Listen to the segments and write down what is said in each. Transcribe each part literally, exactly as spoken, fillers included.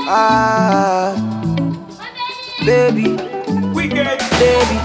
Ah, baby, Wicked. baby.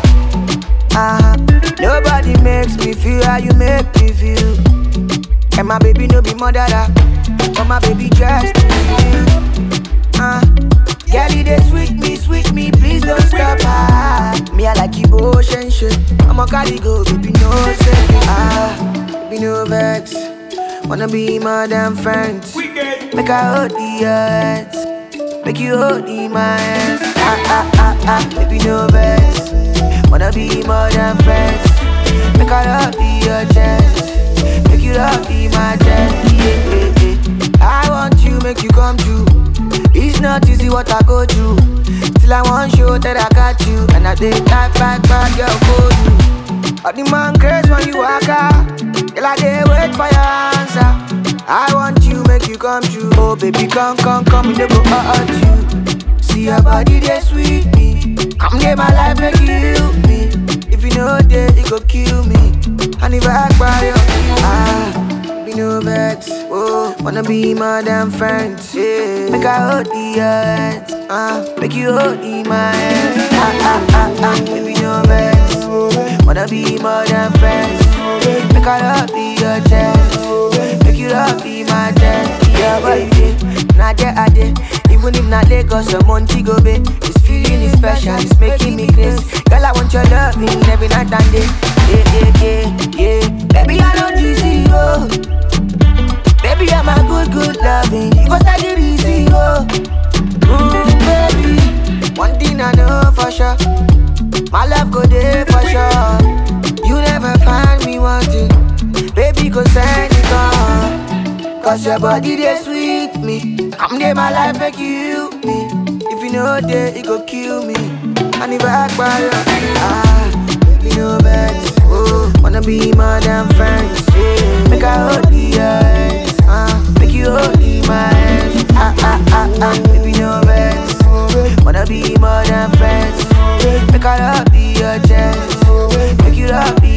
Ah, nobody makes me feel how you make me feel. And my baby no be mother, but my baby just me. Ah, girl, you dey sweet me, sweet me, please don't stop. Ah, me I like you ocean shit. I'ma carry go, baby no say. Ah, baby no vex. Wanna be more than friends. Wicked. Make I hold the hands, make you hold in my hands. Ah ah ah ah, baby no vex. Wanna be more than friends. Make I love be your chest, make you love be my chest. Yeah, yeah, yeah. I want you, make you come true. It's not easy what I go through. Till I want show that I got you, and I did back back back girl for you. All the man craze when you walk out, till I dey wait for your answer. I want you, make you come true. Oh baby, come, come, come, me never hurt you. See your body, they sweet me. Come get my life, make you heal me. If you know that, it go kill me. And if I cry, you ah, be no vex. Oh, wanna be more than friends. Yeah, make I hold the hands. Ah, make you hold in my hands. Ah ah ah ah, baby no vex. Wanna be more than friends. Make I love be your chest. Make you love be my chest. Yeah, but you did, not there I did. Even if not Lagos or Montego Bay, this feeling is special, it's making me crazy. Girl, I want your loving every night and day. Yeah, yeah, yeah, yeah. Baby, I know this is you. Baby, I'm a good, good loving. You go start the easy, oh. Mm, baby, one thing I know for sure, my love go there for sure. You never find me wanting, baby, go send it on. Cause your body, they sweet me. Come there, my life, make you heal me. If you know that, it go kill me. And if I cry, ah, baby, no vex. Oh, wanna be more than friends. Yeah, make I hold the hands. Ah, make you hold in my hands. Ah, ah, ah, ah, baby, no vex. Wanna be more than friends. Make I love be your chest. Make you love be